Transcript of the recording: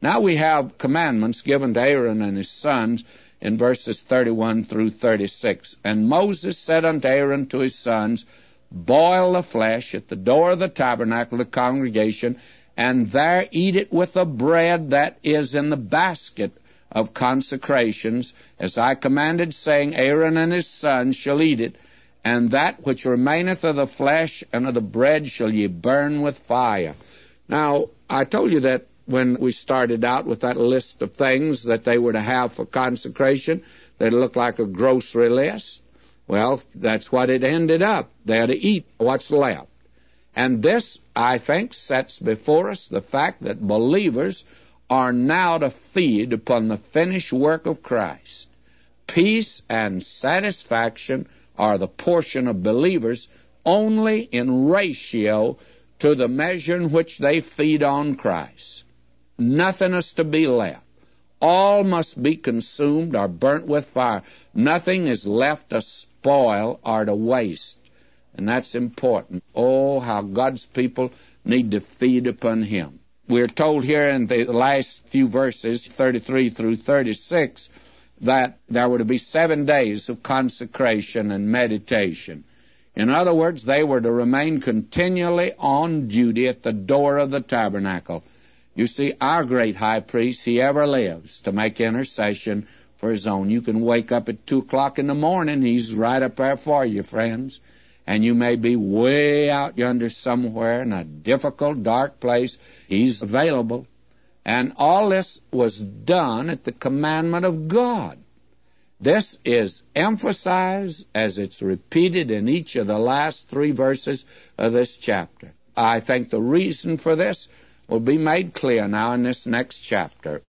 Now we have commandments given to Aaron and his sons in verses 31 through 36. And Moses said unto Aaron to his sons, Boil the flesh at the door of the tabernacle of the congregation, and there eat it with the bread that is in the basket of consecrations, as I commanded, saying, Aaron and his sons shall eat it, and that which remaineth of the flesh and of the bread shall ye burn with fire. Now, I told you that when we started out with that list of things that they were to have for consecration, they looked like a grocery list. Well, that's what it ended up. They're to eat what's left. And this, I think, sets before us the fact that believers are now to feed upon the finished work of Christ. Peace and satisfaction are the portion of believers only in ratio to the measure in which they feed on Christ. Nothing is to be left. All must be consumed or burnt with fire. Nothing is left to spoil or to waste. And that's important. Oh, how God's people need to feed upon Him. We're told here in the last few verses, 33 through 36, that there were to be 7 days of consecration and meditation. In other words, they were to remain continually on duty at the door of the tabernacle. You see, our great high priest, he ever lives to make intercession for his own. You can wake up at 2 o'clock in the morning, he's right up there for you, friends. And you may be way out yonder somewhere in a difficult, dark place. He's available. And all this was done at the commandment of God. This is emphasized as it's repeated in each of the last 3 verses of this chapter. I think the reason for this will be made clear now in this next chapter.